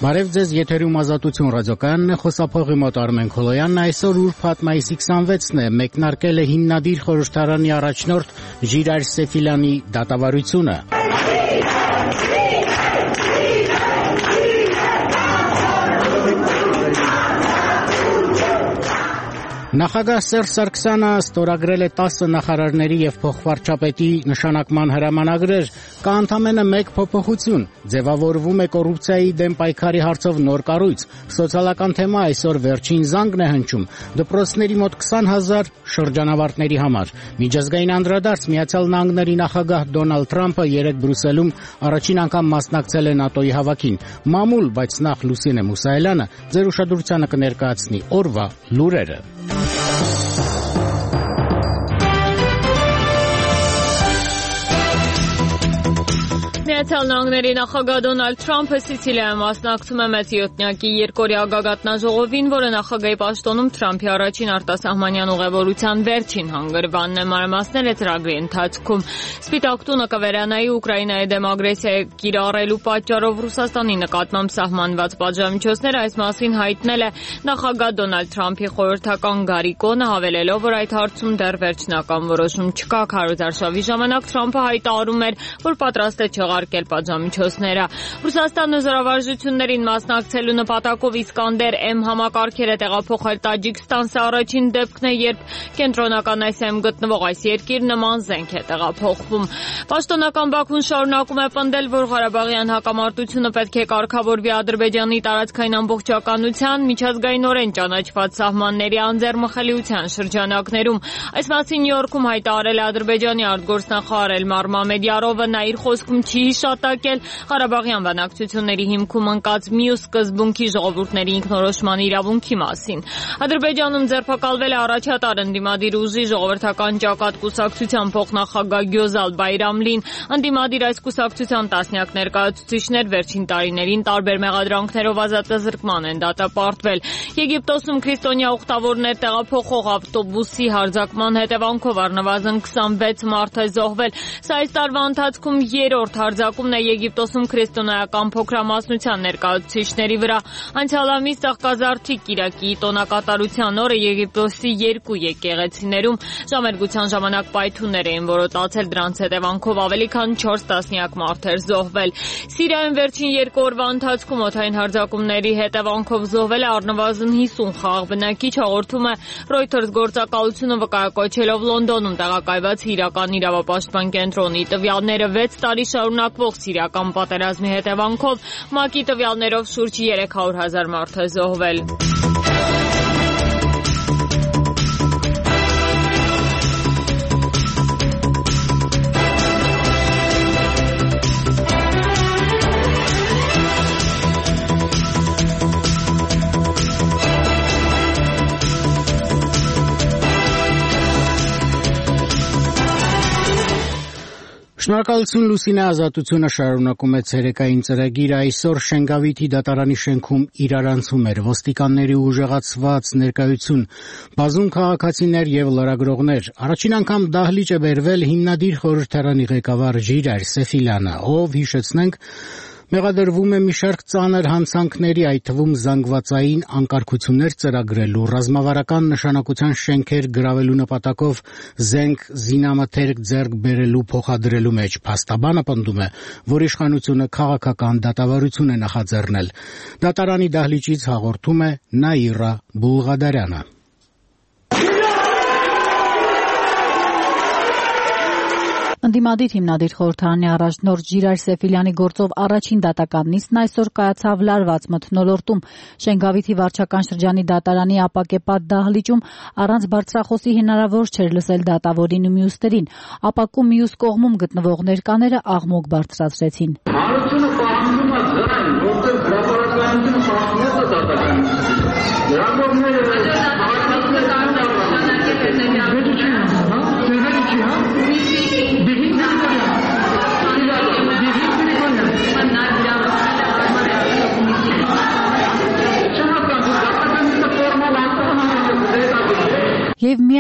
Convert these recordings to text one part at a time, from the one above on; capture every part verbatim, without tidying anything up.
Բարև ձեզ, եթերում Ազատություն ռադիոկայանն է, խոսափողի մոտ Արմեն Քոլոյանն, այսօր ուրբաթ մայիսի քսանվեցն է, մեկնարկել է հիմնադիր խորհրդարանի առաջնորդ Ժիրայր Սեֆիլյանի դատավարությունը։ Նախագահ Սերժ Սարգսյանը ստորագրել է տասը նախարարների եւ փոխվարչապետի նշանակման հրամանագրեր, կա ընդամենը մեկ փոփոխություն, ձևավորվում է կոռուպցիայի դեմ պայքարի հարցով նոր կառույց, սոցիալական թեմա այսօր վերջին զանգն է հնչում, դպրոցների մոտ քսան հազար շրջանավարտների համար, միջազգային անդրադարձ Միացյալ Նահանգների նախագահ Դոնալդ Թրամփը երեկ Բրյուսելում առաջին անգամ մասնակցել է ՆԱՏՕ-ի հավաքին, մամուլ, բայց նախ Լուսինե Մուսայելյանը ձեր ուշադրությանը կներկայացնի օրվա լուրերը։ Միացյալ Նահանգների նախագահ Դոնալդ Թրամփը Սիցիլիայում մասնակցում է մեծ յոթնյակի երկօրյա գագաթնաժողովին, որը նախագահի պաշտոնում Թրամփի առաջին արտասահմանյան ուղևորության վերջին հանգրվանն է, մանրամասները ծրագրի ընթացքում։ Սպիտակ տունը կվերանայի Ուկրաինայի դեմ ագրեսիա կիրառելու պատճառով Ռուսաստանի նկատմամբ սահմանված պատժամիջոցները, այս մասին հայտնել է նախագահ Դոնալդ Թրամփի խորհրդական Գարիկոնը, հավելելով, որ այդ հարցում դեռ վերջնական որոշում չկա։ Քարոզարշավի ժամանակ Թրամփը հայտարարում էր, որ պատրաստ է չեղարկել պատժամիջոցները։ Ռուսաստանը զորավարժություններին մասնակցելու նպատակով Իսկանդեր M համակարգերը տեղափոխել Տաջիկստան, սա առաջին դեպքն է, երբ կենտրոնական Ասիայում գտնվող այս երկիր նման զենք է տեղափոխվում։ Պաշտոնական Բաքուն շարունակում է պնդել, որ Ղարաբաղյան հակամարտությունը պետք է կարգավորվի Ադրբեջանի տարածքային ամբողջականության, միջազգայինորեն ճանաչված սահմանների անձեռմխելիության շրջանակներում։ Այս մասին Նյու Յորքում հայտարարել է Ադրբեջանի արտգործնախարար Էլմար Մամեդյարովը, նա իր խոսքում չի հիշատակել Ղարաբաղյան բանակցությունների հիմքում ընկած մյուս սկզբունքի ժողովուրդների ինքնորոշման իրավունքի մասին։ Ադրբեջանում ձերբակալվել է առաջատար ընդդիմադիր ուժի ժողովրդական ճակատ կուսակցության փոխնախագահ Գյոզալ Բայրամլին։ Ընդդիմադիր այս կուսակցության տասնյակ ներկայացուցիչներ վերջին տարիներին տարբեր մեղադրանքներով ազատազրկման են դատապարտվել։ Եգիպտոսում քրիստոնյա ուխտավորներ տեղափոխող ավտոբուսի հարձակման հետևանքով առնվազն քսանվեց մարդ է զոհվել։ Սա այս տարվա ընթացքում երրորդ հարձակումն է Եգիպտոսում քրիստոնեական փոքրամասնության ներկայացուցիչների վրա։ Անցյալ ամիս Ծաղկազարդի կիրակի տոնակատարության օրը Եգիպտոսի երկու եկեղեցիներում ժամերգության ժամանակ պայթյուններ էին որոտացել, դրանց հետևանքով ավելի քան չորս տասնյակ մարդ էր զոհվել։ Սիրիայում վերջին երկու օրվա ընթացքում օդային հարձակումների հետևանքով զոհվել է առնվազն հիսուն խաղաղ բնակիչ, հաղորդում է Reuters գործակալությունը վկայակոչելով Լոնդոնում տեղակայված իրական իրավապաշտպան կենտրոնի տվյալները։ վեց տարի շարունակվող սիրիական պատերազմի հետևանքով ՄԱԿ-ի տվյալներով շուրջ երեք հարյուր հազար մարդ է զոհվել։ Շնորհակալություն Լուսինե, Ազատությունը շարունակում է ցերեկային ծրագիրը, այսօր Շենգավիթի դատարանի շենքում իրարանցում էր ոստիկանների ուժեղացված ներկայություն, բազում քաղաքացիներ եւ լրագրողներ։ Առաջին անգամ դահլիճ է բերվել հիմնադիր խորհրդարանի ղեկավար Ժիրայր Սեֆիլյանը, ով, հիշեցնենք, մեղադրվում է մի շարք ծանր հանցանքների, այդ թվում զանգվածային անկարգություններ ծրագրելու, ռազմավարական նշանակության շենքեր գրավելու նպատակով զենք զինամթերք ձեռք բերելու փոխադրելու մեջ։ Փաստաբանը պնդում է, որ իշխանությունը քաղաքական դատավարություն է նախաձեռնել։ Դատարանի դահլիճից հաղորդում է Նաիրա Բուլղադարյանը։ Ընդդիմադիր հիմնադիր խորհրդարանի առաջնորդ Ժիրայր Սեֆիլյանի գործով առաջին դատական նիստն այսօր կայացավ լարված մթնոլորտում։ Շենգավիթի վարչական շրջանի դատարանի ապակեպատ դահլիճում առանց բարձրախոսի հնարավոր չէր լսել դատավորին ու մյուսներին։ Ապակում մյուս կողմում գտնվող ներկաները աղմուկ բարձրացրեցին։ Հանրությունը պահանջում է դրան, որտեղ հրապարակայնությունը պահանջում է դատականին։ Լրագրողները Եվ մի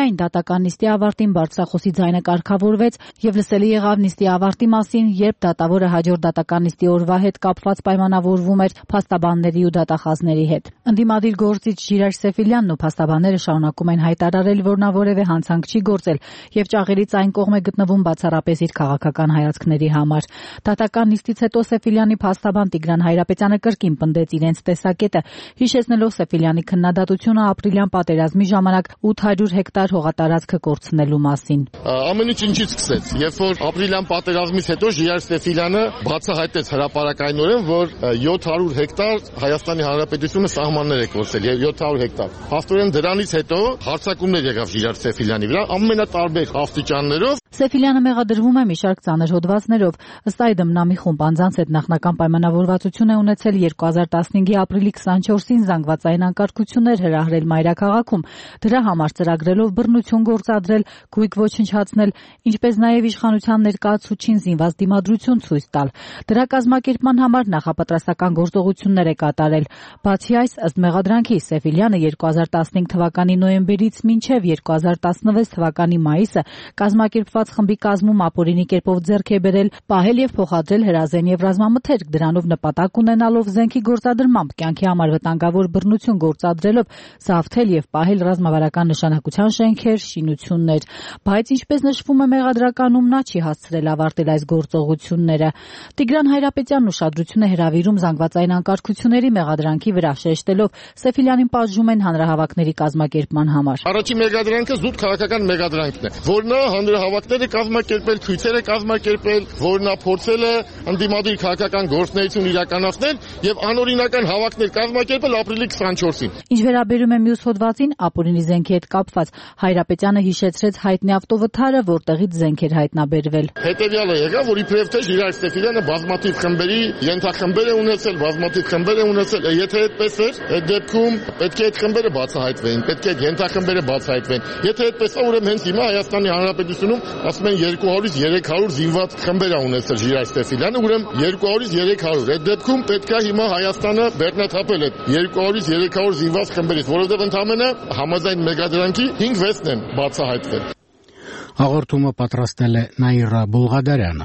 Միայն դատական նիստի ավարտին բարձրախոսի ձայնը կարգավորվեց եւ լսելի եղավ նիստի ավարտի մասին, երբ դատավորը հաջորդ դատական նիստի օրվա հետ կապված պայմանավորվում էր փաստաբանների ու դատախազների հետ։ Ընդդիմադիր գործիչ Ժիրայր Սեֆիլյանն ու փաստաբանները շարունակում են հայտարարել, որ նա որևէ հանցանք չի գործել եւ ճաղերից այն կողմ է գտնվում բացառապես իր քաղաքական հայացքների համար։ Դատական նիստից հետո Սեֆիլյանի փաստաբան Տիգրան Հայրապետյանը կրկին պնդեց իրենց տեսակետը, հիշեցնելով Սեֆիլյանի քննադատությունը ապրիլյան պատերազմի ժամանակ ութ հարյուր հեկտար հողատարածքը կորցնելու մասին։ Ամեն ինչ ինչից սկսեց, երբ որ ապրիլյան պատերազմից հետո Ժիրայր Սեֆիլյանը բացահայտեց հրապարակայնորեն, որ յոթ հարյուր հեկտար Հայաստանի Հանրապետությունը սահմաններ է կորցրել եւ յոթ հարյուր հեկտար։ Փաստորեն դրանից հետո հարձակումներ եղավ Ժիրայր Սեֆիլյանի վրա ամենատարբեր աստիճաններով։ Սեֆիլյանը մեղադրվում է մի շարք ծանր հոդվածներով։ Ըստ այդմ նա մի խումբ անձանց հետ նախնական պայմանավորվածություն է ունեցել երկու հազար տասնհինգի ապրիլի քսանչորսին զանգվածային անկարգություններ հրահրել մայրաքաղաքում, դրա համար ծրագրելով բռնություն գործադրել, գույք ոչնչացնել, ինչպես նաև իշխանության ներկայացուցչին զինված դիմադրություն ցույց տալ։ Դրա կազմակերպման համար նախապատրաստական գործողություններ է կատարել։ Բացի այս, ըստ մեղադրանքի, Սեֆիլյանը երկու հազար տասնհինգ թվականի նոյեմբերից մինչև երկու հազար տասնվեց թվականի մայիսը կազմակերպված խմբի կազմում ապօրինի կերպով ձեռք է բերել, պահել եւ փոխադրել հրազեն եւ ռազմամթերք, դրանով նպատակ ունենալով զենքի գործադրմամբ կյանքի համար վտանգավոր բռնություն գործադրելով զավթել եւ պահել ռազմավարական նշանակության շենքեր, շինություններ, բայց ինչպես նշվում է մեղադրականում, նա չի հասցրել ավարտել այս գործողությունները։ Տիգրան Հայրապետյանն ուշադրություն է հրավիրում զանգվածային անկարգությունների մեղադրանքի վրա, շեշտելով Սեֆիլյանին պատժում են հանրահավաքների կազմակերպման համար։ Առաջին մեղադրանքը զուտ քաղաքական մեղադրանքն է, որ նա հանրահավաքներ է կազմակերպել, ցույցեր է կազմակերպել, որ նա փորձել է ընդդիմադիր քաղաքական գործունեություն իրականացնել եւ անօրինական հավաքներ կազմակերպել ապրիլի քսանչորսին։ Ինչ վերաբերում է մյուս հոդվածին, ապօրինի զենքի հետ կապված, Հայրապետյանը հիշեցրեց հայտնի ավտովթարը, որտեղից զենք էր հայտնաբերվել։ Հետևյալը եղավ, որ իբրև թե Ժիրայր Սեֆիլյանը բազմաթիվ խմբերի ենթախմբեր է ունեցել, բազմաթիվ խմբեր է ունեցել, եթե այդպես էր, այդ դեպքում պետք է այդ խմբերը բացահայտվեին, պետք է ենթախմբերը բացահայտվեն։ Եթե այդպես է, ուրեմն հենց հիմա Հայաստանի Հանրապետությունում ասում են երկու հարյուր երեք հարյուր զինված խմբեր է ունեցել Ժիրայր Սեֆիլյանը, ուրեմն երկու հարյուր երեք հարյուր։ Այդ դեպքում պետք է հիմա Հայաստանը բեռնաթափել այդ երկու հարյուր երեք հարյուր զինված խմբերից, որովհետև ընդամենը համաձայն մեղադրանքի հինգ վեցն են բացահայտվել։ Հաղորդումը պատրաստել է Նաիրա Բուլղադարյանը։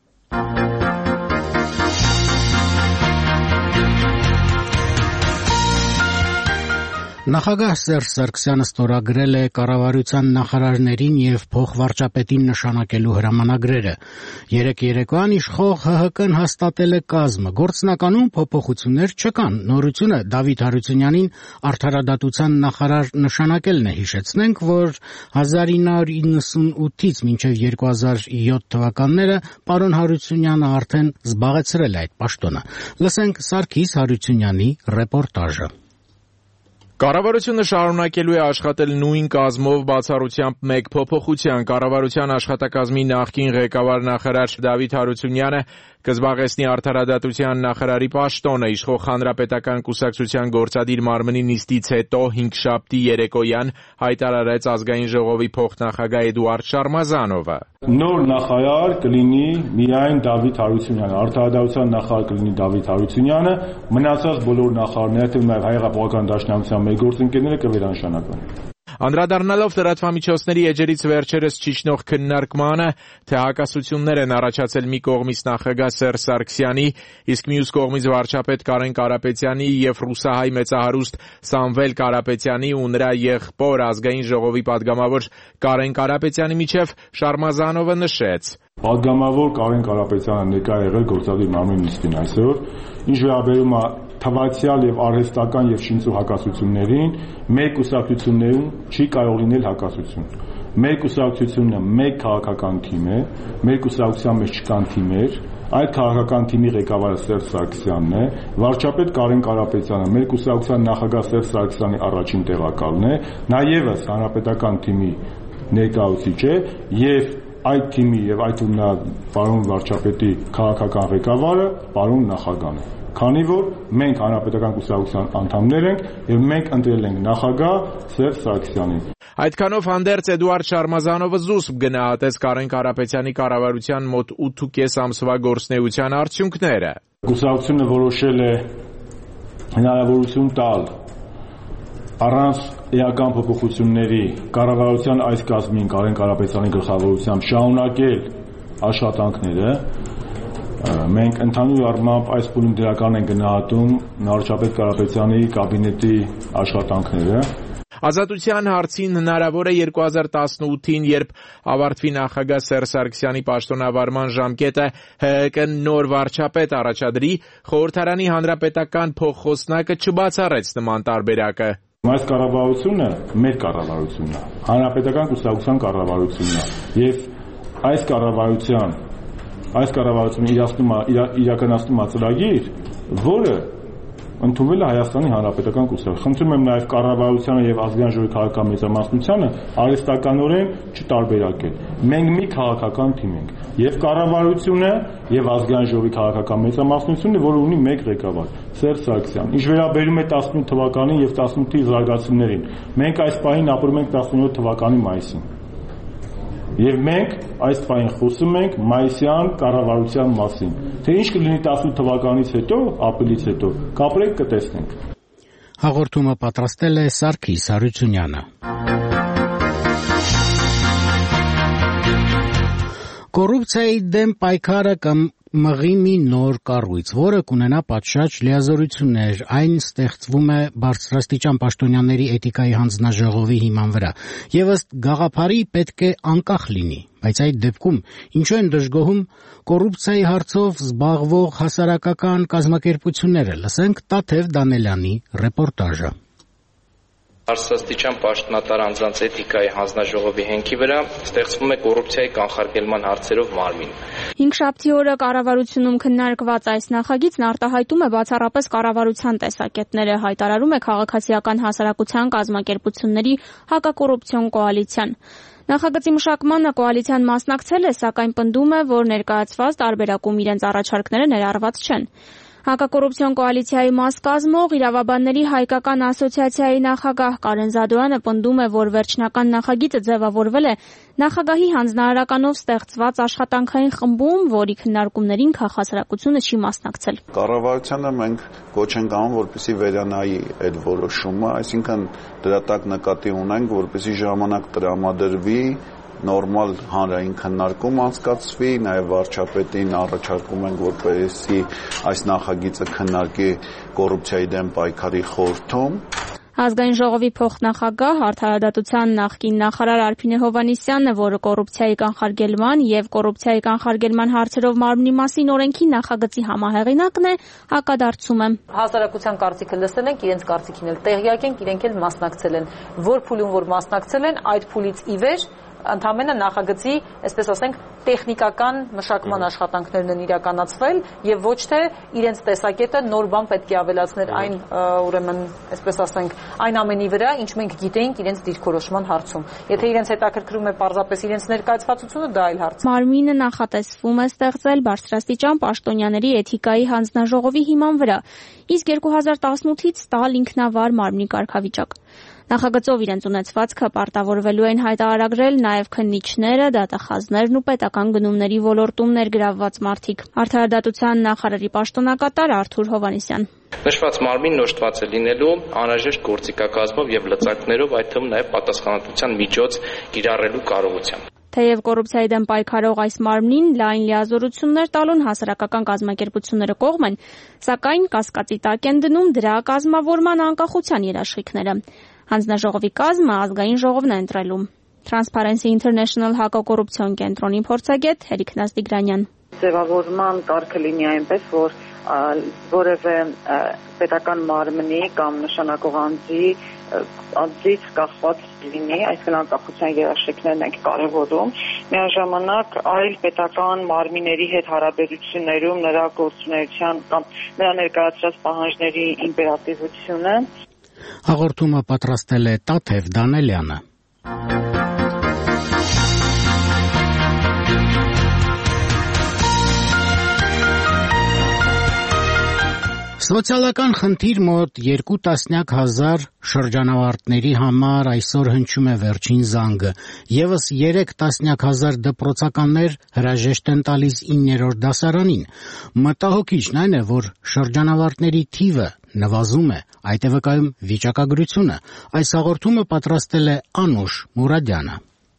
Նախագահ Սերժ Սարգսյանը ստորագրել է կառավարության նախարարներին եւ փոխվարչապետին նշանակելու հրամանագրերը։ Երեկ երեկոյան իշխող ՀՀԿ-ն հաստատել է կազմը։ Գործնականում փոփոխություններ չկան։ Նորությունը Դավիթ Հարությունյանին արդարադատության նախարար նշանակելն է։ Հիշեցնենք, որ հազար ինը հարյուր իննսունութից մինչև երկու հազար յոթ թվականները պարոն Հարությունյանը արդեն զբաղեցրել է այդ պաշտոնը։ Լսենք Սարգիս Հարությունյանի ռեպորտաժը։ Կառավարությունը շարունակելու է աշխատել նույն կազմով բացառությամբ մեկ փոփոխության։ Կառավարության աշխատակազմի նախկին ղեկավար նախարար Դավիթ Հարությունյանը կզբաղեցնի արդարադատության նախարարի պաշտոնը։ Իշխող Հանրապետական կուսակցության գործադիր մարմնի նիստից հետո հինգշաբթի երեկոյան հայտարարեց ազգային ժողովի փոխնախագահ Էդուարդ Շարմազանովը։ Նոր նախարար կլինի միայն Դավիթ Հարությունյանը, արդարադատության նախարար կլինի Դավիթ Հարությունյանը, մնացած բոլոր նախարարները, թվում նաև Հայ-Հեղափոխական Դաշնակցության մեր գործընկերները կվերանշանակվեն։ Անդրադառնալով լրատվամիջոցների էջերից վերջերս ճիչնող քննարկմանը, թե հակասություններ են առաջացել մի կողմից նախագահ Սերժ Սարգսյանի, իսկ մյուս կողմից վարչապետ Կարեն Կարապետյանի եւ ռուսահայ մեծահարուստ Սամվել Կարապետյանի ու նրա եղբոր ազգային ժողովի падգամավոր Կարեն Կարապետյանի միջև, Շարմազանովը նշեց. Падգամավոր Կարեն Կարապետյանը ներկա եղել գործադիր մարմնի նիստին այսօր, ինչ վերաբերում է թվացial եւ արհեստական եւ շինծու հակասություններին, մեր կուսակցություններում չի կարող լինել հակասություն։ Մեր կուսակցությունը մեկ քաղաքական թիմ է, մեր կուսակցության մեջ չկան թիմեր, այդ քաղաքական թիմի ղեկավարը Սերժ Սարգսյանն է, վարչապետ Կարեն Կարապետյանը մեր կուսակցության նախագահ Սերժ Սարգսյանի առաջին տեղակալն է, նաեւս հանրապետական թիմի ներկայացուցիչ է եւ այդ թիմի եւ այդ նրա պարոն վարչապետի քաղաքական ղեկավարը պարոն նախագահն է։ Քանի որ մենք հանրապետական կուսակցության անդամներ ենք եւ մենք ընտրել ենք նախագահ Սերժ Սարգսյանին։ Այդքանով հանդերձ Էդուարդ Շարմազանովը զուսպ գնահատեց Կարեն Կարապետյանի կառավարության մոտ ութ ու կես ամսվա գործունեության արդյունքները։ Կուսակցությունը որոշել է հնարավորություն տալ Առանց էական փոփոխությունների կառավարության այս կազմին Կարեն Կարապետյանի գլխավորությամբ շարունակել աշխատանքները, մենք ընդհանուր առմամբ այս փուլում դրական են գնահատում Նահարչապետ Կարապետյանի կաբինետի աշխատանքները։ Ազատության հարցին հնարավոր է երկու հազար տասնութին, երբ ավարտվի նախագահ Սերժ Սարգսյանի պաշտոնավարման ժամկետը, ՀՀԿ նոր վարչապետ առաջադրի, խորհրդարանի հանրապետական փոխխոսնակը չբացառեց նման տարբերակը։ Այս կառավարությունը մեր կառավարությունն է, հանրապետական կուսակցության կառավարությունն է, եւ այս կառավարության այս կառավարությունը իրականացնում է ծրագիր, որը ընդունվել է Հայաստանի Հանրապետական կուսակցություն։ Խնդրում եմ նաև կառավարությանը եւ ազգային ժողովի քաղաքամեծամասնությանը արհեստականորեն չտարբերակել։ Մենք մի քաղաքական թիմ ենք, եւ կառավարությունը եւ ազգային ժողովի քաղաքամեծամասնությունը, որը ունի մեկ ղեկավար՝ Սերժ Սարգսյան։ Ինչ վերաբերում է տասնութ թվականին եւ տասնութի զարգացումներին, մենք այս պահին ապրում ենք տասնյոթ թվականի մայիսին։ Եվ մենք այս պահին խոսում ենք մայիսյան կառավարության մասին։ Թե ինչ կլինի տասնութ թվականից հետո, ապրիլից հետո, կապրենք կտեսնենք։ Հաղորդումը պատրաստել է Սարգիս Հարությունյանը։ Կոռուպցիայի դեմ պայքարը կամ մղի մի նոր կառույց, որը կունենա պատշաճ լիազորություններ, այն ստեղծվում է բարձրաստիճան պաշտոնյաների էթիկայի հանձնաժողովի հիման վրա, եւ ըստ գաղափարի պետք է անկախ լինի, բայց այդ դեպքում ինչու են դժգոհում կոռուպցիայի հարցով զբաղվող հասարակական կազմակերպությունները։ Լսենք Տաթև Դանելյանի ռեպորտաժը։ Բարձրաստիճան պաշտոնատար անձանց էթիկայի հանձնաժողովի հենքի վրա ստեղծվում է կոռուպցիայի կանխարգելման հարցերով մարմին։ Հինգշաբթի օրը կառավարությունում քննարկված այս նախագիծն արտահայտում է բացառապես կառավարության տեսակետները, հայտարարում է քաղաքացիական հասարակության կազմակերպությունների հակակոռուպցիոն կոալիցիան։ Նախագծի մշակմանը կոալիցիան մասնակցել է, սակայն պնդում է, որ ներկայացված տարբերակում իրենց առաջարկները ներառված չեն։ Հակակոռուպցիոն կոալիցիայի մաս կազմող Իրավաբանների հայկական ասոցիացիայի նախագահ Կարեն Զադոյանը պնդում է, որ վերջնական նախագիծը ձևավորվել է նախագահի հանձնարարականով ստեղծված աշխատանքային խմբում, որի քննարկումներին քաղաքասարակությունը չի մասնակցել։ Կառավարությանը մենք կոչ ենք անում, որպեսզի վերանայի այդ որոշումը, այսինքն դրա տակ նկատի ունենք, որպեսզի ժամանակ տրամադրվի նորմալ հանրային քննարկում անցկացվի, նաև վարչապետին առաջարկում ենք, որպեսզի այս նախագիծը քննարկի կոռուպցիայի դեմ պայքարի խորհրդում։ Ազգային ժողովի փոխնախագահ Արդարադատության նախկին նախարար Արփինե Հովհաննիսյանն է, որը կոռուպցիայի կանխարգելման եւ կոռուպցիայի կանխարգելման հարցերով մարմնի մասին օրենքի նախագծի համահեղինակն է, հակադարձում է։ Հասարակության կարծիքը լսել ենք, իրենց կարծիքին էլ տեղյակ ենք, իրենք էլ մասնակցել են։ Որ փուլում որ մասնակցել են, այդ փուլից ի վեր ընդհանրապես նախագծի, այսպես ասենք, տեխնիկական մշակման աշխատանքներն են իրականացվել եւ ոչ թե իրենց տեսակետը նոր բան պետք է ավելացներ այն, ուրեմն, այսպես ասենք, այն ամենի վրա, ինչ մենք գիտեինք իրենց դիրքորոշման հարցում։ Եթե իրենց հետաքրքրում է պարզապես իրենց ներկայացվածությունը, դա այլ հարց։ Մարմինը նախատեսվում է ստեղծել բարձրաստիճան պաշտոնյաների էթիկայի հանձնաժողովի հիման վրա, իսկ երկու հազար տասնութից տալ ինքնավար մարմնի կարգավիճակ։ Նախագծով իրենց ունեցվածքը պարտավորվելու են հայտարարել նաև քննիչները, դատախազներն ու պետական գնումների ոլորտում ներգրավված մարդիկ։ Արդարադատության նախարարի պաշտոնակատար Արթուր Հովհաննիսյան։ Նշված մարմինն օժտված է լինելու անհրաժեշտ գործիքակազմով եւ լծակներով, այդ թվում նաև պատասխանատվության միջոց կիրառելու կարողությամբ։ Թեև կոռուպցիայի դեմ պայքարող այս մարմնին լայն լիազորություններ տալուն հասարակական կազմակերպությունները կողմ են, սակայն կասկածի տակ են դնում դրա կազմավորման անկախության երաշխիքները։ Հանձնաժողովի կազմը ազգային ժողովն է ընտրելու։ Transparency International հակակոռուպցիոն կենտրոնի փորձագետ Հերիկ Նազդիգրանյան։ Ձևավորման կարգը լինի այնպես, որ որևէ պետական մարմնի կամ նշանակող անձի անձից կախված լինի, այսինքն անկախության երաշխիքներն ենք կարևորում, միաժամանակ այլ պետական մարմինների հետ հարաբերություններում նրա գործունեության կամ նրա ներկայացրած պահանջների իմպերատիվությունը։ Հաղորդումը պատրաստել է Տաթև Դանելյանը։ Սոցիալական խնդիր մոտ երկու տասնյակ հազար շրջանավարտների համար այսօր հնչում է վերջին զանգը, ևս երեք տասնյակ հազար դպրոցականներ հրաժեշտ են տալիս իններորդ դասարանին։ Մտահոգիչն այն է, որ շրջանավարտների թիվը նվազում է, այդ է վկայում վիճակագրությունը։ Այս հաղորդումը պատրաստել է Անուշ Մուրադյանը։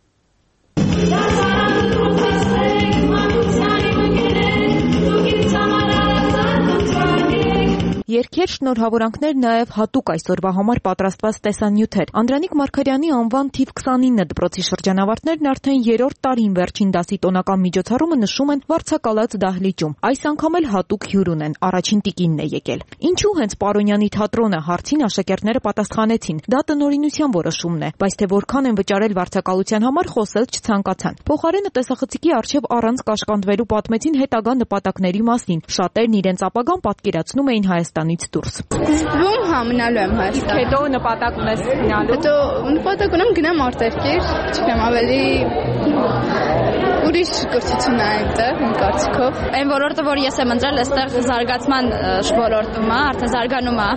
Երգեր, շնորհավորանքներ, նաև հատուկ այսօրվա համար պատրաստված տեսանյութեր։ Անդրանիկ Մարգարյանի անվան թիվ քսանինը դպրոցի շրջանավարտներն արդեն երրորդ տարին վերջին դասի տոնական միջոցառումը նշում են Վարձակալած դահլիճում։ Այս անգամ էլ հատուկ հյուր ունեն, առաջին տիկինն է եկել։ Ինչու հենց Պարոնյանի թատրոնը, հարցին աշակերտները պատասխանեցին։ Դա տնօրինության որոշումն է, բայց թե որքան են վճարել վարձակալության համար խոսել չցանկացան։ Փոխարենը տեսախցիկի առջև առանց կաշկանդվելու պատմեցին հետագա նպատակների մասին։ Շատերն իրենց ապագան պատկերացնում էին Հայաստանից դուրս։ Սկզբում համնալու եմ Հայաստան։ Հետո նպատակ ունես գնալու։ Հետո նպատակ ունեմ գնամ արտերկիր, չգիտեմ, ավելի ուրիշ կրթություն է այնտեղ, իմ կարծիքով։ Այն ոլորտը, որ ես եմ ընտրել, այստեղ զարգացման ոլորտում է, արդեն զարգանում է,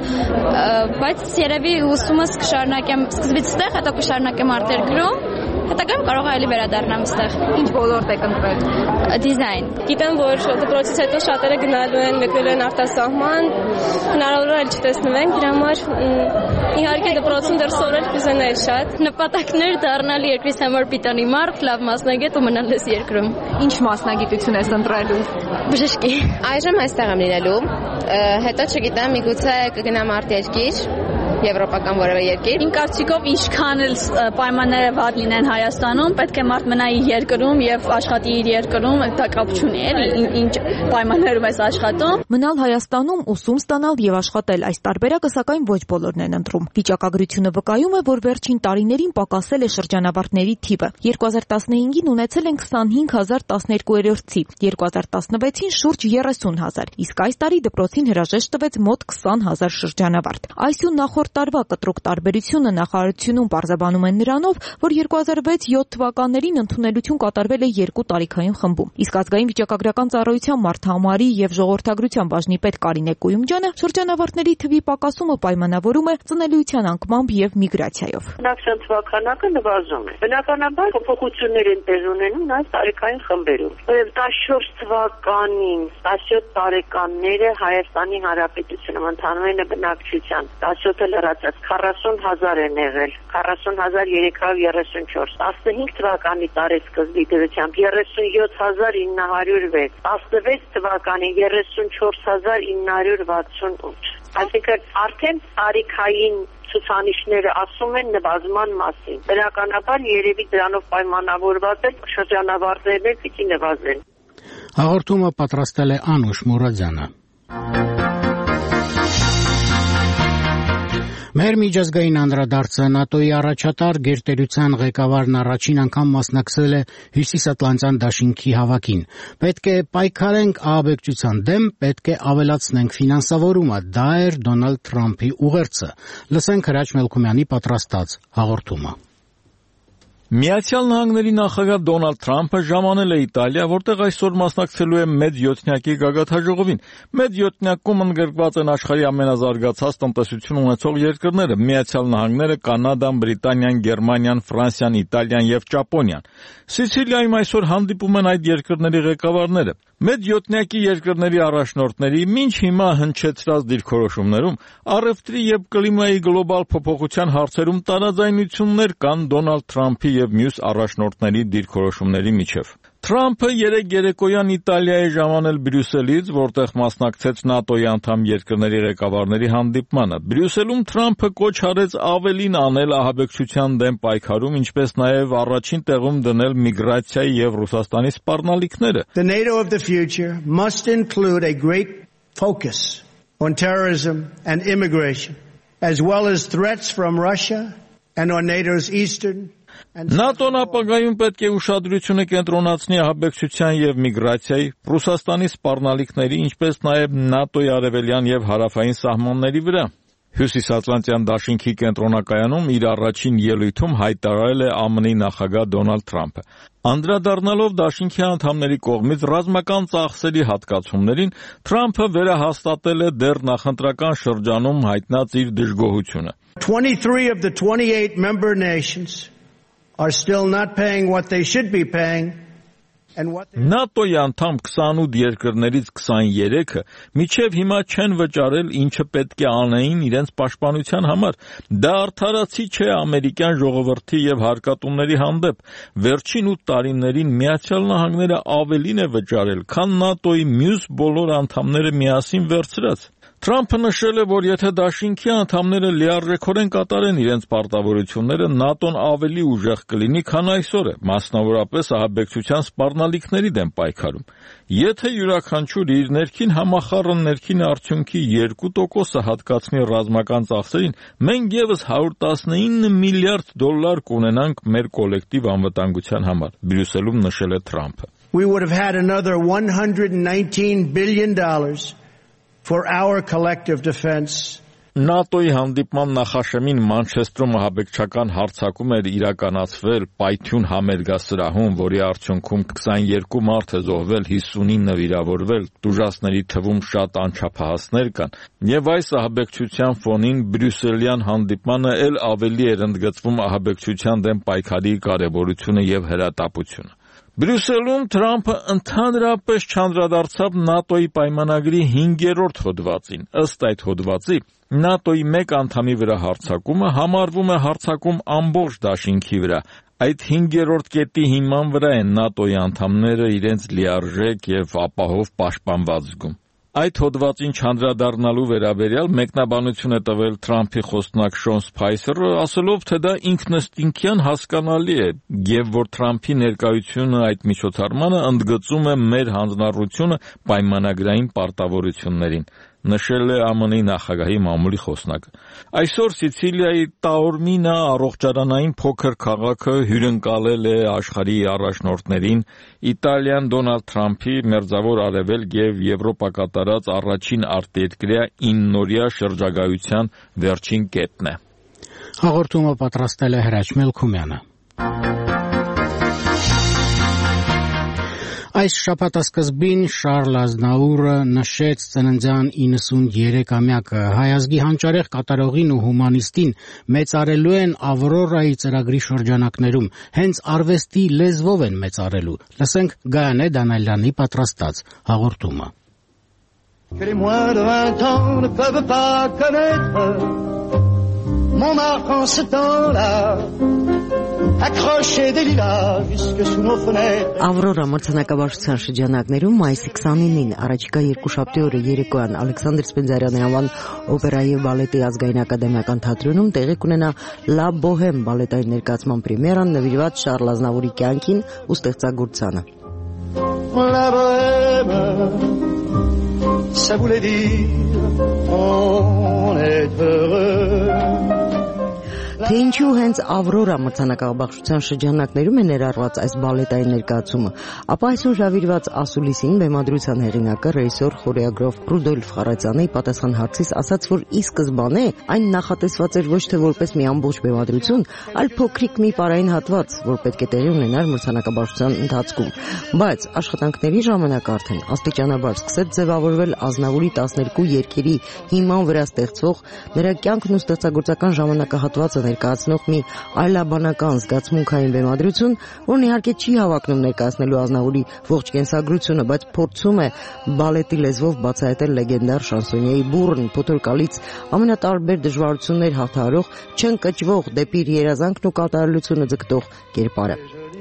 բայց երևի ուսումս կշարունակեմ սկզբից այստեղ, հետո կշարունակեմ արտերկրում։ Հետագայում կարող է այլի վերադառնամ այստեղ։ Ինչ ոլորտ եք ընտրել։ Դիզայն։ Գիտեմ, որ դպրոցից հետո շատերը գնալու են, մեկնելու են արտասահման, հնարավոր է չտեսնվենք, դրա համար իհարկե դպրոցում դեռ սովորել կուզենայի շատ։ Նպատակներ դառնալ երկրից համար պիտանի մարդ, լավ մասնագետ ու մնալ ես երկրում։ Ինչ մասնագիտություն ես ընտրելու։ Բժշկի։ Այժմ այստեղ եմ լինելու, հետո չգիտեմ, միգուցե կգնամ արտերկիր, եվրոպական որևէ երկիր։ Իմ կարծիքով ինչքան էլ պայմանները վատ լինեն Հայաստանում, պետք է մարդ մնա իր երկրում եւ աշխատի իր երկրում, դա կապ չունի, էլի, ինչ պայմաններում ես աշխատում։ Մնալ Հայաստանում, ուսում ստանալ եւ աշխատել, այս տարբերակը սակայն ոչ բոլորն են ընտրում։ Վիճակագրությունը վկայում է, որ վերջին տարիներին պակասել է շրջանավարտների թիվը։ երկու հազար տասնհինգին ունեցել են քսանհինգ հազար տասներկուերորդի, երկու հազար տասնվեցին շուրջ երեսուն հազար, իսկ այս տարի դպրոցին հրաժեշտ տվեց մոտ քսան հազար շրջանավարտ։ Այս ու նախորդ տարվա կտրուկ տարբերությունը նախարարությունում պարզաբանում են նրանով, որ երկու հազար վեց յոթ թվականներին ընդունելություն կատարվել է երկու տարիքային խմբում։ Իսկ ազգային վիճակագրական ծառայության մարդահամարի եւ ժողովրդագրության բաժնի պետ Կարինե Կույումջյանը շրջանավարտների թվի պակասումը պայմանավորում է ծնելիության անկմամբ եւ միգրացիայով։ Բնակչության թվականակը նվազում է։ Բնականաբար փոփոխություններ են տեղ ունենում նաեւ տարիքային խմբերում։ տասնչորս թվականին տասնյոթ տարեկանները Հայաստանի Հանրապետությունում ընդհանուր բնակչության տասնյոթը լրացած քառասուն հազար են եղել, քառասուն հազար երեք հարյուր երեսուն չորս, տասնհինգ թվականի տարեսկզբի դրությամբ երեսունյոթ հազար ինը հարյուր վեց, տասնվեց թվականին երեսունչորս հազար ինը հարյուր վաթսուն ութ։ Այսինքն արդեն տարիքային ցուցանիշները ասում են նվազման մասին։ Բնականաբար երևի դրանով պայմանավորված է շրջանավարտներն պիտի նվազեն։ Հաղորդումը պատրաստել է Անուշ Մուրադյանը։ Մեր միջազգային անդրադարձը ՆԱՏՕ-ի առաջատար գերտերության ղեկավարն առաջին անգամ մասնակցել է Հյուսիսատլանտյան դաշինքի հավաքին։ Պետք է պայքարենք ահաբեկչության դեմ, պետք է ավելացնենք ֆինանսավորումը, դա էր Դոնալդ Թրամփի ուղերձը։ Լսենք Հրաչ Մելքումյանի պատրաստած հաղորդումը։ Միացյալ Նահանգների նախագահ Դոնալդ Թրամփը ժամանել է Իտալիա, որտեղ այսօր մասնակցելու է մեծ յոթնյակի գագաթնաժողովին։ Մեծ յոթնյակում ընդգրկված են աշխարհի ամենազարգացած տնտեսություն ունեցող երկրները՝ Միացյալ Նահանգները, Կանադան, Բրիտանիան, Գերմանիան, Ֆրանսիան, Իտալիան եւ Ճապոնիան։ Սիցիլիայում այսօր հանդիպում են այդ երկրների ղեկավարները։ Մեծ յոթնյակի երկրների առաջնորդների մինչ հիմա հնչեցրած դիրքորոշումներում առևտրի եւ կլիմայի գլոբալ փոփոխության հարցերում տարաձայնություններ կան Դոնալդ Թրամփի եւ մյուս առաջնորդների դիրքորոշումների միջև։ Թրամփը երեկ երեկոյան Իտալիա է ժամանել Բրյուսելից, որտեղ մասնակցեց ՆԱՏՕ-ի անդամ երկրների ղեկավարների հանդիպմանը։ Բրյուսելում Թրամփը կոչ արեց ավելին անել ահաբեկչության դեմ պայքարում, ինչպես նաև առաջին տեղում դնել միգրացիայի եւ Ռուսաստանի սպառնալիքները։ The NATO of the future must include a great focus on terrorism and immigration, as well as threats from Russia and on NATO's eastern ՆԱՏՕ-ն ապագայում պետք է ուշադրությունը կենտրոնացնի ահաբեկչության եւ միգրացիայի, Ռուսաստանի սպառնալիքների, ինչպես նաեւ ՆԱՏՕ-ի արևելյան եւ հարավային սահմանների վրա։ Հյուսիսատլանտյան դաշինքի կենտրոնակայանում իր առաջին ելույթում հայտարարել է ԱՄՆ-ի նախագահ Դոնալդ Թրամփը։ Անդրադառնալով դաշինքի անդամների կողմից ռազմական ծախսերի հատկացումներին, Թրամփը վերահաստատել է դեռ նախընտրական շրջանում հայտնած իր դժգոհությունը։ twenty-three of the twenty-eight member nations are still not paying what they should be paying ՆԱՏՕ-ի անդամ քսանութ երկրներից քսաներեքը մինչև հիմա չեն վճարել ինչը պետք է անեին իրենց պաշտպանության համար։ Դա արդարացի չէ ամերիկյան ժողովրդի եւ հարկատուների հանդեպ։ Վերջին ութ տարիներին Միացյալ Նահանգները ավելին է վճարել, քան ՆԱՏՕ-ի մյուս բոլոր անդամները միասին վերցրած։ Թրամփը նշել է, որ եթե դաշինքի անդամները լիարժեքորեն կատարեն իրենց պարտավորությունները, ՆԱՏՕ-ն ավելի ուժեղ կլինի, քան այսօր է, մասնավորապես ահաբեկչության սպառնալիքների դեմ պայքարում։ Եթե յուրաքանչյուր իր ներքին համախառն ներքին արդյունքի երկու տոկոսը հատկացնի ռազմական ծախսերին, մենք ևս հարյուր տասնինը միլիարդ դոլար կունենանք մեր կոլեկտիվ անվտանգության համար, Բրյուսելում նշել է Թրամփը։ We would have had another one hundred nineteen billion dollars for our collective defense. ՆԱՏՕ-ի հանդիպման նախաշեմին Մանչեստրում ահաբեկչական հարձակում էր իրականացվել Պայթյուն համերգասրահում, որի արդյունքում քսաներկու մարդ է զոհվել, հիսունինը վիրավորվել, տուժածների թվում շատ անչափահասներ կան, եւ այս ահաբեկչության ֆոնին բրյուսելյան հանդիպմանը ել ավելի էր ընդգծվում ահաբեկչության դեմ պայքարի կարեւորությունը եւ հրատապությունը։ Բրյուսելում Թրամփը ընդհանրապես չանդրադարձավ ՆԱՏՕ-ի պայմանագրի հինգերորդ հոդվածին։ Ըստ այդ հոդվածի, ՆԱՏՕ-ի մեկ անդամի վրա հարձակումը համարվում է հարձակում ամբողջ դաշինքի վրա։ Այդ հինգերորդ կետի հիման վրա են ՆԱՏՕ-ի անդամները իրենց լիարժեք եւ ապահով պաշտպանված զգում։ Այդ հոդվածին չանդրադառնալու վերաբերյալ մեկնաբանություն է տվել Թրամփի խոսնակ Շոն Սփայսերը, ասելով, թե դա ինքնըստինքյան հասկանալի է, եւ որ Թրամփի ներկայությունը այդ միջոցառմանը ընդգծում է մեր հանձնառությունը պայմանագրային պարտավորություններին, նշել է ԱՄՆ-ի նախագահի մամուլի խոսնակը։ Այսօր Սիցիլիայի Տաորմինա առողջարանային փոքր քաղաքը հյուրընկալել է աշխարհի առաջնորդներին, Իտալիան Դոնալդ Թրամփի Մերձավոր Արևելք եւ Եվրոպա կատարած առաջին արտերկրյա իննօրյա շրջագայության վերջին կետն է։ Հաղորդումը պատրաստել է Հրաչ Մելքումյանը։ Այս շաբաթասկզբին Շարլ Ազնաուրը նշեց ծննդյան իննսուններեքամյակը։ Հայ ազգի հանճարեղ կատարողին ու հումանիստին մեծարելու են Ավրորայի ծրագրի շրջանակներում, հենց արվեստի լեզվով են մեծարելու։ Լսենք Գայանե Դանալյանի պատրաստած հաղորդումը։ Que les moins de vingt ans ne peuvent pas connaître mon marque en ce temps-là. Accroché des lilas jusque sous nos fenêtres. Ավրորա մրցանակաբաշխության շրջանակներում մայիսի քսանինին առաջիկա երկուշաբթի օրը երեկոյան Ալեքսանդր Սպենդիարյանի անվան օպերայի եւ բալետի ազգային ակադեմիական թատրոնում տեղի կունենա Լա Բոհեմ բալետային ներկայացման պրեմիերան նվիրված Շարլ Ազնավուրի կյանքին ու ստեղծագործությանը։ La Bohème, ça voulait dire on est heureux. Թե ինչու հենց Ավրորա մրցանակաբաշխության շրջանակներում է ներառված այս բալետային ներկայացումը, ապա այսօր հրավիրված ասուլիսին բեմադրության հեղինակը ռեժիսոր խորեոգրաֆ Ռուդոլֆ Խարացյանը պատասխան հարցից ասաց, որ ի սկզբանե այն նախատեսված էր ոչ թե որպես մի ամբողջ բեմադրություն, այլ փոքրիկ մի պարային հատված, որ պետք է տեղի ունենար մրցանակաբաշխության ընթացքում, բայց աշխատանքների ժամանակ արդեն աստիճանաբար սկսեց ձևավորվել Ազնավուրի տասներկու երգերի հիման վրա ստեղծվող նրա կյանքն ու ստեղծագործական ժամանակահատվածը ներկայացնող մի այլաբանական զգացմունքային բեմադրություն, որն իհարկե չի հավակնում ներկայացնելու Ազնավուրի ողջ կենսագրությունը, բայց փորձում է բալետի լեզվով բացահայտել լեգենդար շանսոնիեի բուռն, փոթորկալից ամենատարբեր դժվարություններ հաղթահարող, չընկճվող դեպի իր երազանքն ու կատարելությունը ձգտող կերպարը։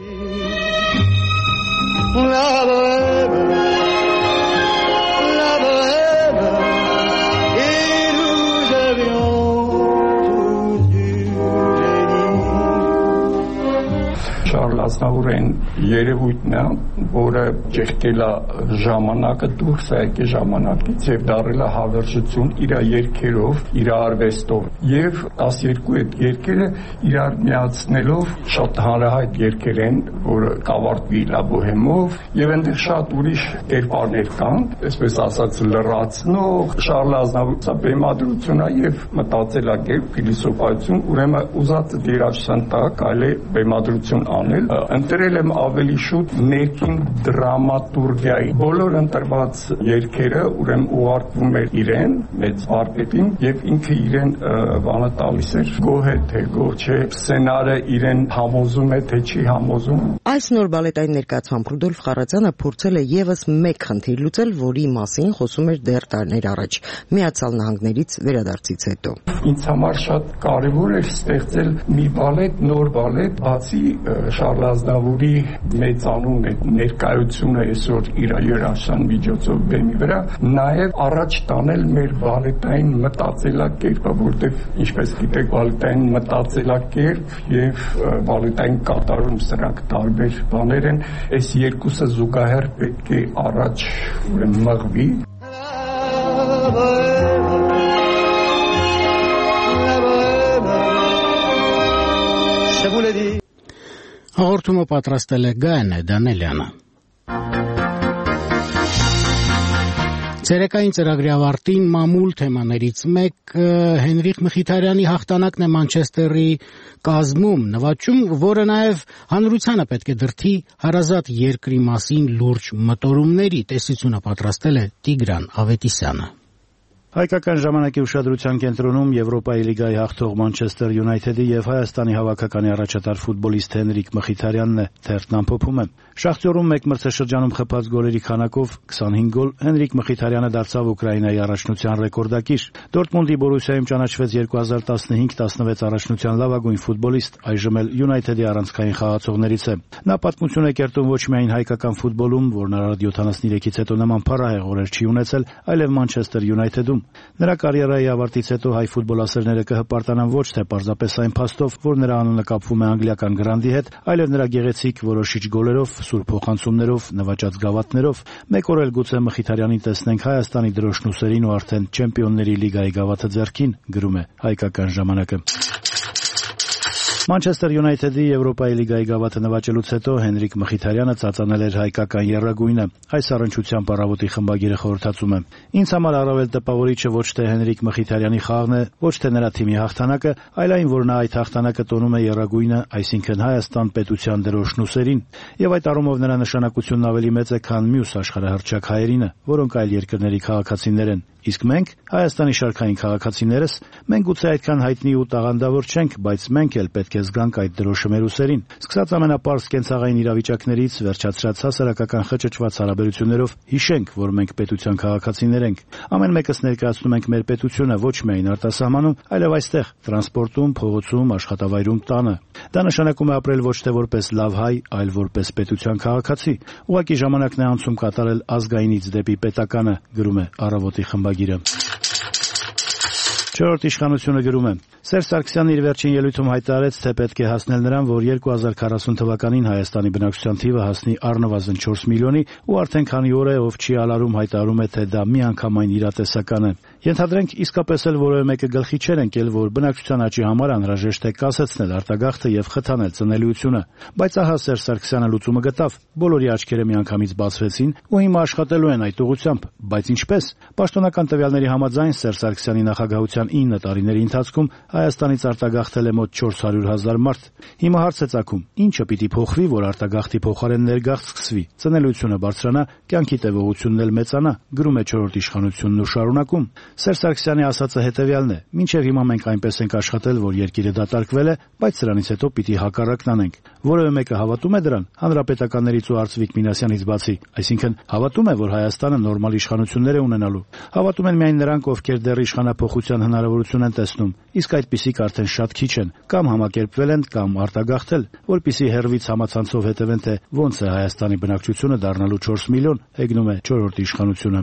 Շարլ Ազնավուրին երևույթն է, որը ճեղքել է ժամանակը դուրս է եկել ժամանակից եւ դարել է հավերժություն իր երգերով, իր արվեստով եւ տասներկու այդ երգերը իրար միացնելով շատ հանրահայտ երգեր են, որը կավարտվի Լա Բոհեմով եւ այնտեղ շատ ուրիշ կերպարներ կան, այսպես ասած լրացնող Շարլ Ազնավուրը բեմադրությունը եւ մտածելակերպ, փիլիսոփայություն, ուրեմն ուզածը դերաշրջան տակ այլ է բեմադրություն անել, ընտրել եմ ավելի շուտ ներքին դրամատուրգիայի։ Բոլոր ընտրված երգերը ուրեմն ուղարկվում էր իրեն, մեծ վարպետին, եւ ինքը իրեն բանը տալիս էր գոհ է թե գոհ չէ, սցենարը իրեն համոզում է թե չի համոզում։ Այս նոր բալետային ներկայացմամբ Ռուդոլֆ Խառատյանը փորձել է եւս մեկ խնդիր լուծել, որի մասին խոսում էր դեռ տարիներ առաջ՝ Միացյալ Նահանգներից վերադարձից հետո։ Ինձ համար շատ կարևոր էր ստեղծել մի բալետ, նոր բալետ, բացի Շարլ Ազնավուրի մեծանուն ներկայությունը այսօր իր երաժշտության միջոցով բեմի վրա, նաեւ առաջ տանել մեր բալետային մտածելակերպը, որտեղ ինչպես գիտեք, բալետային մտածելակերպ եւ բալետային կատարում սրանք տարբեր բաներ են, այս երկուսը զուգահեռ պետք է առաջ մղվի։ Հաղորդումը պատրաստել է Գայանե Դանելյանը։ Ցերեկային ծրագրի ավարտին մամուլ թեմաներից մեկ Հենրիխ Մխիթարյանի հաղթանակն է Մանչեսթերի կազմում, նվաճում, որը նաև հանրությանը պետք է դրդի հարազատ երկրի մասին լուրջ մտորումների։ Տեսությունը պատրաստել է Տիգրան Ավետիսյանը։ Հայկական ժամանակի ուշադրության կենտրոնում Եվրոպայի լիգայի հաղթող Մանչեսթեր Յունայթեդի եւ Հայաստանի հավաքականի առաջատար ֆուտբոլիստ Հենրիք Մխիթարյանն է, թերթն ամփոփում է։ Շախտյորում մեկ մրցաշրջանում խփած գոլերի քանակով քսանհինգ գոլ Հենրիք Մխիթարյանը դարձավ Ուկրաինայի առաջնության ռեկորդակիր։ Դորտմունդի Բորուսիայում ճանաչվեց երկու հազար տասնհինգ տասնվեց առաջնության լավագույն ֆուտբոլիստ, այժմ էլ Յունայթեդի առանցքային խաղացողներից է։ Նա պատմություն է կերտում ոչ միայն հայկական ֆուտբոլում, որն առ յոթանասուններեքից հետո նման փառահեղ օրեր չի ունեցել, այլև Մանչեսթեր Յունայթեդում։ Նրա կարիերայի ավարտից հետո հայ ֆուտբոլասերները կհպարտանան ոչ թե պարզապես այն փաստով, որ նրա անունը կապվում է անգլիական գրանդի հետ, այլև նրա գեղեցիկ որոշիչ գոլերով, սուր փոխանցումներով, նվաճած գավաթներով։ Մեկ օր էլ գուցե Մխիթարյանին տեսնենք Հայաստանի դրոշնուսերին ու արդեն Չեմպիոնների լիգայի գավաթը ձեռքին, գրում է Հայկական ժամանակը։ Մանչեսթեր Յունայթեդի Եվրոպայի լիգայի գավաթը նվաճելուց հետո Հենրիք Մխիթարյանը ծածանել էր հայկական եռագույնը։ Այս առնչությամբ առավոտի խմբագիրը խորհրդածում է. Ինձ համար առավել տպավորիչը ոչ թե Հենրիք Մխիթարյանի խաղն է, ոչ թե նրա թիմի հաղթանակը, այլ այն, որ նա այդ հաղթանակը տոնում է եռագույնը, այսինքն Հայաստան պետության դրոշնուսերին, եւ այդ առումով նրա նշանակությունն ավելի մեծ է, քան մյուս աշխարհահռչակ հայերինը, որոնք այլ երկրների քաղաքացիներ են։ Իսկ մենք, Հայաստանի շարքային քաղաքացիներս, մենք գուցե այդքան հայտնի ու տաղանդավոր չենք, բայց մենք էլ պետք է զգանք այդ դրոշը մեր ուսերին։ Սկսած ամենապարզ կենցաղային իրավիճակներից, վերջացրած հասարակական խճճված հարաբերություններով, հիշենք, որ մենք պետության քաղաքացիներ ենք։ Ամեն մեկս ներկայացնում ենք մեր պետությունը ոչ միայն արտասահմանում, այլև այստեղ, տրանսպորտում, փողոցում, աշխատավայրում, տանը։ Դա նշանակում է ապրել ոչ թե որպես լավ հայ, այլ որպես պետության քաղաքացի։ Ուղղակի ժամանակն է անցում կատարել ազգայինից դեպի պետականը, գրում է Առավոտի խմբագիրը։ Չորրորդ իշխանությունը գրում է. Սերժ Սարգսյանն իր վերջին ելույթում հայտարարեց, թե պետք է հասնել նրան, որ երկու հազար քառասուն թվականին Հայաստանի բնակչության թիվը հասնի առնվազն չորս միլիոնի, ու արդեն քանի օր է, ով չի ալարում հայտարարում է, թե դա միանգամայն իրատեսական է։ Ենթադրենք իսկապես էլ որևէ մեկը գլխի չէր ընկել, որ բնակչության աճի համար անհրաժեշտ է կասեցնել արտագաղթը եւ խթանել ծնելիությունը։ Բայց ահա Սերժ Սարգսյանը լուծումը գտավ։ Բոլորի աչքերը միանգամից բացվեցին ու հիմա աշխատելու են այդ ուղղությամբ։ Բայց ինչպես։ Պաշտոնական տվյալների համաձայն Սերժ Սարգսյանի նախագահության ինը տարիների ընթացքում Հայաստանից արտագաղթել է մոտ չորս հարյուր հազար մարդ։ Հիմա հարց է ծագում. ինչը պիտի փոխվի, որ արտագաղթի փոխարեն ներգաղթ սկսվի, ծնելիությունը բարձրանա, կյանքի տևողությունն էլ մեծանա, գրում է չորրորդ իշխանությունն ու շարունակում։ Սերժ Սարգսյանի ասածը հետևյալն է. մինչև հիմա մենք այնպես ենք աշխատել, որ երկիրը դատարկվել է, բայց սրանից հետո պիտի հակառակն անենք։ Որևէ մեկը հավատում է դրան, հանրապետականներից ու Արծվիկ Մինասյանից բացի, այսինքն հավատում է, որ Հայաստանը նորմալ իշխանություններ է ունենալու։ Հավատում են միայն նրանք, ովքեր դեռ իշխանափոխության հնարավորություն են տեսնում, իսկ այդպիսիք արդեն շատ քիչ են, կամ համակերպվել են, կամ արտագաղթել, որպիսի հերվից համացանցով հետևեն, թե ոնց է Հայաստանի բնակչությունը դառնալու չորս միլիոն, հեգնում է չորրորդ իշխանությունը։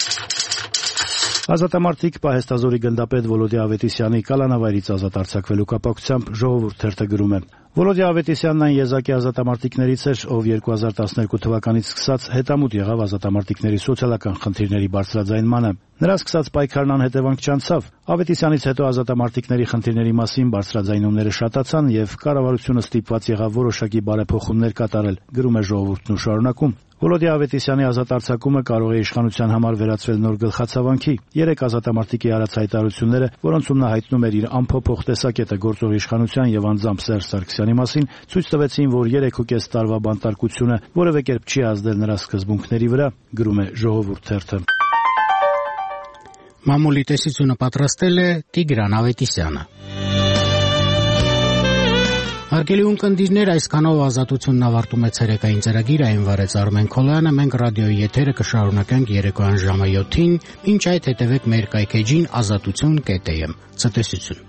Ազատամարտիկ պահեստազորի գնդապետ Վոլոդիա Ավետիսյանի կալանավայրից ազատ արձակվելու կապակցությամբ Ժողովուրդ թերթը գրում է. Վոլոդիա Ավետիսյանն այն եզակի ազատամարտիկներից էր, ով երկու հազար տասներկու թվականից սկսած հետամուտ եղավ ազատամարտիկների սոցիալական խնդիրների բարձրաձայնմանը։ Նրա սկսած պայքարն անհետևանք չանցավ։ Ավետիսյանից հետո ազատամարտիկների խնդիրների մասին բարձրաձայնումները շատացան եւ կառավարությունը ստիպված եղավ որոշակի բարեփոխումներ կատարել, գրում է Ժողովուրդն ու շարունակում։ Վոլոդիա Ավետիսյանի ազատ արձակումը կարող է իշխանության համար վերածվել նոր գլխացավանքի։ Երեք ազատամարտիկի արած հայտարարությունները, որոնցում նա հայտնում էր իր ամփոփող տեսակետը գործող իշխանության եւ անձամբ Սերժ Սարգսյանի մասին, ցույց տվեցին, որ երեք ու կես տարվա բանտարկությունը որևէ կերպ չի ազդել նրա սկզբունքների վրա, գրում է Ժողովուրդ թերթը։ Մամուլի տեսությունը պատրաստել է Տիգրան Ավետիսյանը։ Հարգելի ունկնդիրներ, այսքանով Ազատությունն ավարտում է ցերեկային ծրագիրը, այն վարեց Արմեն Քոլյանը, մենք ռադիոյի եթերը կշարունակենք երեկոյան ժամը յոթին, ինչ այդ հետևեք մեր կայքեջին ազատություն կետ է եմ։ Ցտեսություն։